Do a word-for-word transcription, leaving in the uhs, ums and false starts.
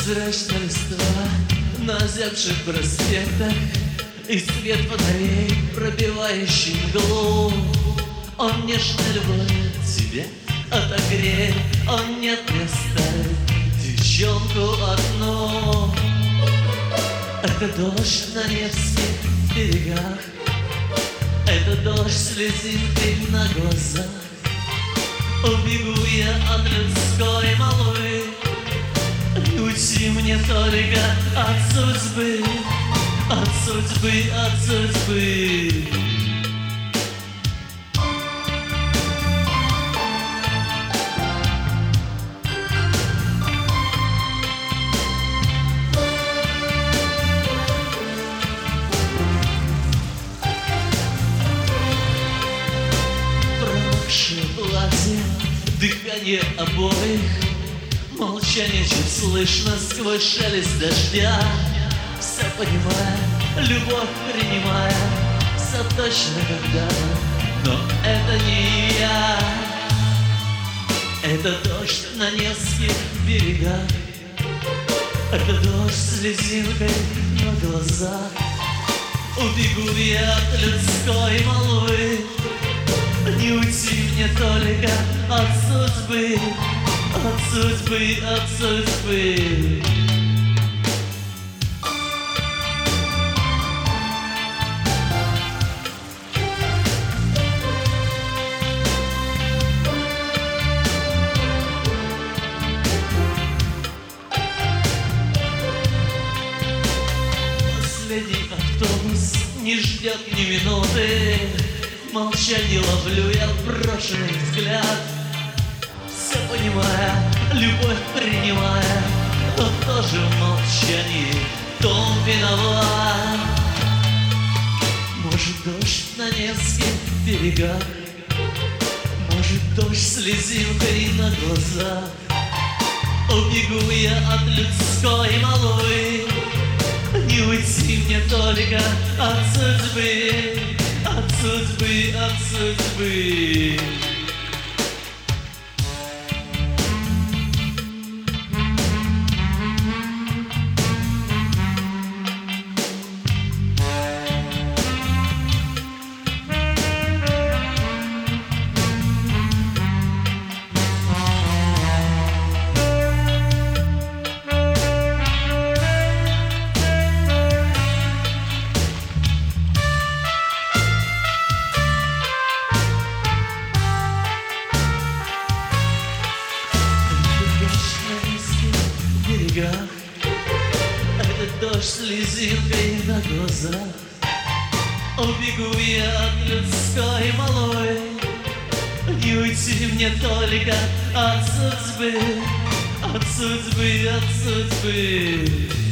Прозрачная листва на озябших проспектах и свет фонарей, пробивающий мглу. Он нежно любовь тебя отогреет, он нет не оставит девчонку одну. Это дождь на Невских берегах, это дождь слезинкой на глазах. Убегу я от людской молвы, не уйти мне только от судьбы, от судьбы, от судьбы. Промокшее платье, дыхание обоих, молчание чуть слышно сквозь шелест дождя. Все понимая, любовь принимая, все точно когда-то, но это не я. Это дождь на Невских берегах, это дождь с слезинкой на глазах. Убегу я от людской молвы, не уйти мне только от судьбы, от судьбы, от судьбы. Последний автобус не ждет ни минуты, молчание ловлю я брошенный взгляд. Все понимая, любовь принимая, но тоже в молчании том виноват. Может, дождь на Невских берегах, может, дождь с слезинкой на глазах. Убегу я от людской молвы, не уйти мне только от судьбы, от судьбы, от судьбы. Это дождь с слезинкой на глазах. Убегу я от людской молвы, не уйти мне только от судьбы, от судьбы, от судьбы.